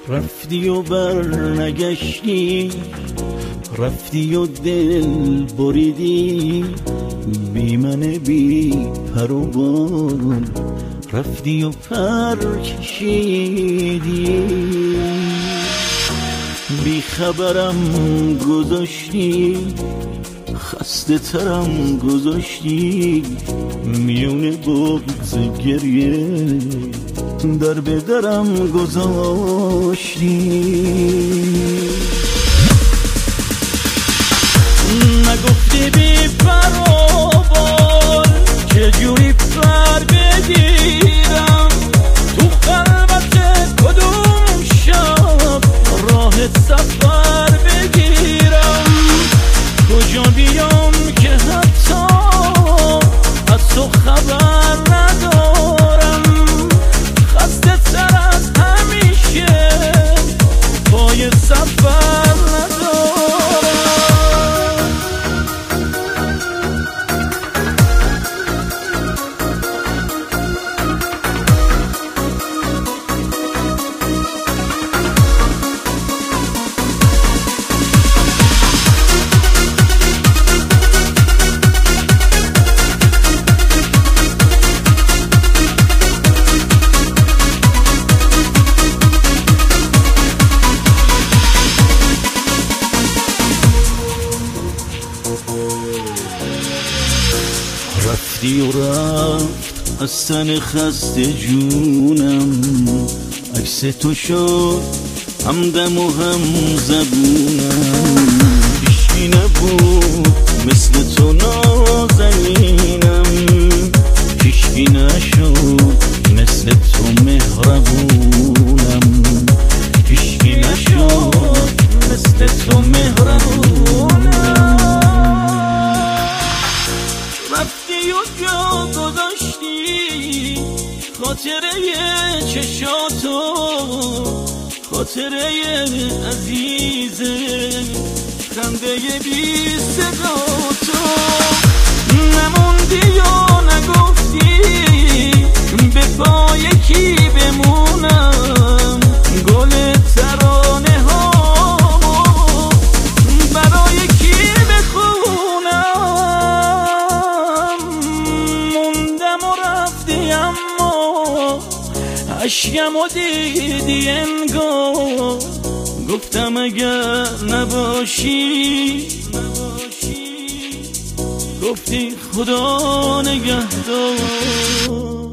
رفتی و برنگشتی، رفتی و دل بریدی، بی من بی پر و بال رفتی و پر کشیدی. بی خبرم گذاشتی، خسته ترم گذاشتی، میون بغض گریه در به درم گذاشتی. نگفتی بی پر و بال چجوری پر بگیرم، تو خلوت کدوم شب راه سفر بگیرم، کجا بیام که حتی از تو خبر ندارم، خسته تر از همیشه پای سفر ندارم. رفتی و رفت از تن خسته جونم، عکس تو شد همدم و هم زبونم، هیچکی نبود مثل تو نازنینم، هیچکی نشد مثل تو مهربونم، هیچکی نشد مثل تو مهربونم. رفتی و جا گذاشتی خاطره چشاتو، خاطره عزیز خنده بی صداتو، نموندی و نگفتی به پای کی بمونم، گل ترانه هامو برای کی بخونم، اما عشقم و دیدی انگار، گفتم اگر نباشی، گفتی خدا نگهدار.